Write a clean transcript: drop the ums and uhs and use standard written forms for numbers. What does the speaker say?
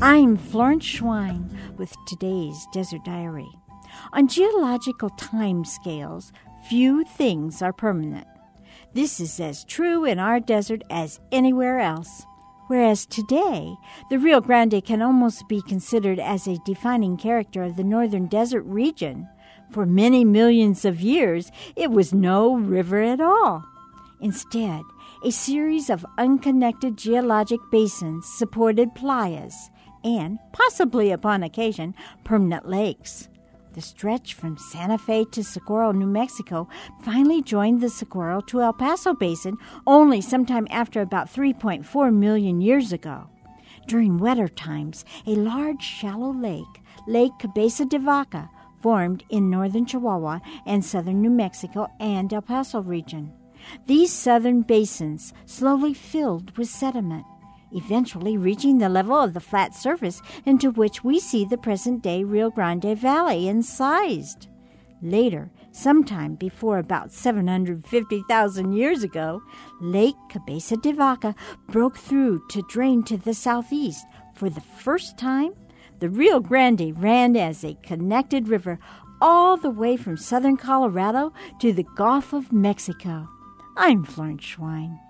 I'm Florence Schwein with today's Desert Diary. On geological time scales, few things are permanent. This is as true in our desert as anywhere else. Whereas today, the Rio Grande can almost be considered as a defining character of the northern desert region. For many millions of years, it was no river at all. Instead, a series of unconnected geologic basins supported playas and, possibly upon occasion, permanent lakes. The stretch from Santa Fe to Socorro, New Mexico, finally joined the Socorro to El Paso Basin only sometime after about 3.4 million years ago. During wetter times, a large shallow lake, Lake Cabeza de Vaca, formed in northern Chihuahua and southern New Mexico and El Paso region. These southern basins slowly filled with sediment, eventually reaching the level of the flat surface into which we see the present-day Rio Grande Valley incised. Later, sometime before about 750,000 years ago, Lake Cabeza de Vaca broke through to drain to the southeast. For the first time, the Rio Grande ran as a connected river all the way from southern Colorado to the Gulf of Mexico. I'm Florence Schwein.